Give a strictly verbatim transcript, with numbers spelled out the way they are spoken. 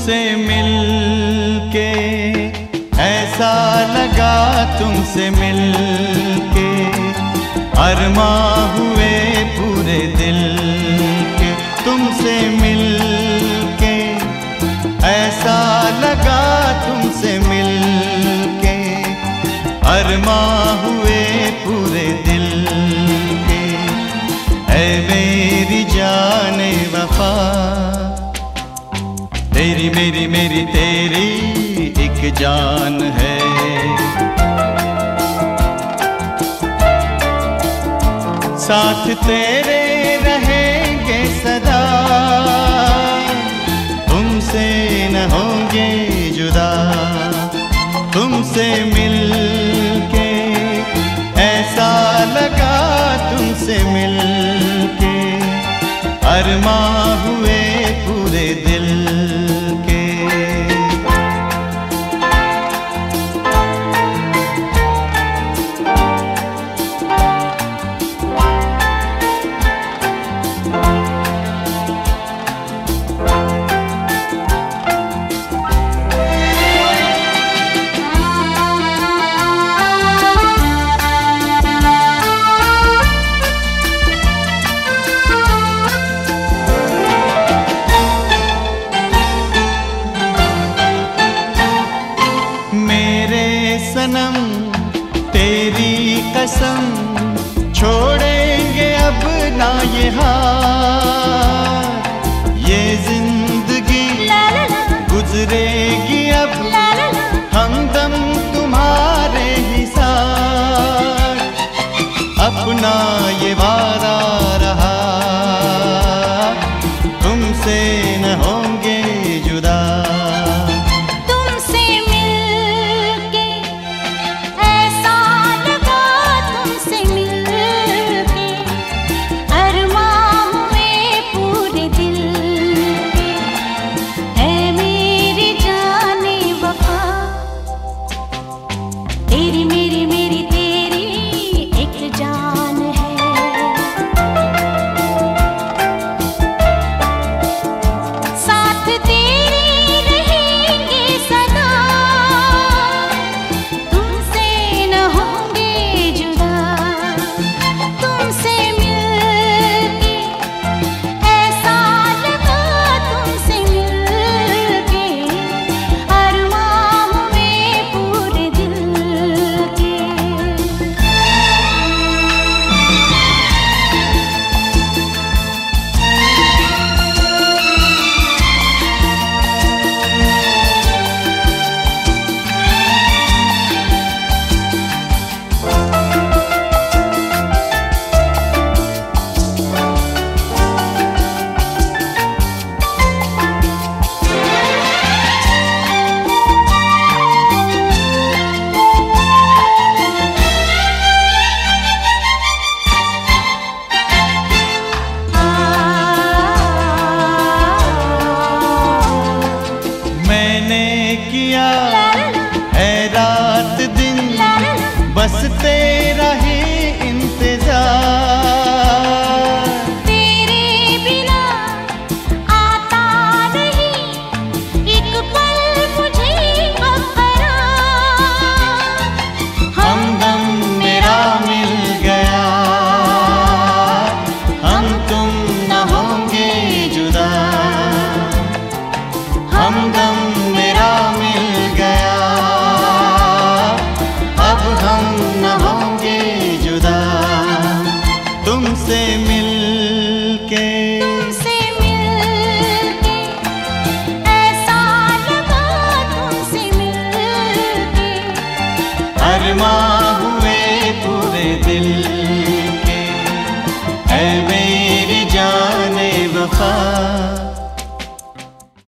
तुमसे मिलके ऐसा लगा, तुमसे मिलके अरमां हुए पूरे दिल के। तुमसे मिलके ऐसा लगा, तुमसे मिलके अरमां हुए पूरे दिल के। ऐ मेरी जाने वफा, तेरी मेरी मेरी तेरी एक जान है। साथ तेरे रहेंगे सदा, तुमसे न होंगे जुदा। तुमसे मिलके ऐसा लगा, तुमसे मिलके अरमां हुए पूरे दिल के। सनम तेरी कसम, छोड़ेंगे अब ना ये हाथ। ये जिंदगी गुजरेगी अब हमदम तुम्हारे ही साथ। अपना ये वादा रहा, तुमसे न होंगे जुदा। तेरी मेरी मेरी तेरी एक जान है। साथ तेरे रहेंगे सदा, तुमसे न होंगे जुदा। तुमसे मिलके ऐसा लगा, तुमसे मिलके अरमां हुए पूरे दिल। किया है रात दिन बस तेरा ही इंतजार। तेरे बिना आता नहीं एक पल मुझे अब आराम। हमदम मेरा मिल गया, हम तुम न होंगे जुदा। हमदम मेरा मिल गया, अब हम न होंगे जुदा। तुमसे मिलके तुमसे मिलके ऐसा लगा, तुमसे मिलके अरमां हुए पूरे दिल के। ऐ मेरी जाने वफा,